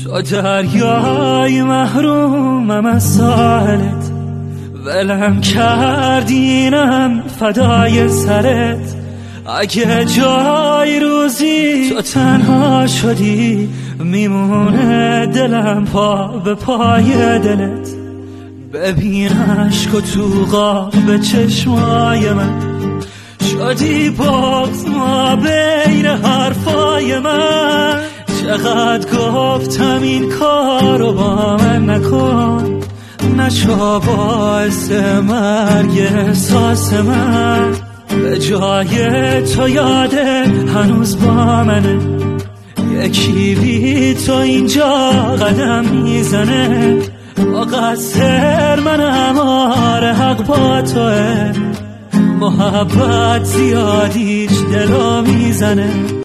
تو دریای محرومم از ساحلت، ولم کردینم فدای سرت. اگه جای روزی تو تنها شدی، میمونه دلم پا به پای دلت. ببین عشق تو قاب چشمای من، شدی بغض ما بین حرفای من. چقدر گفتم این کارو با من نکن، نشو باعث مرگ احساس من. به جای تو یاده هنوز با منه، یکی بی تو اینجا قدم میزنه. مقصر منم، آره حق با توه، محبت زیادیش دلو میزنه.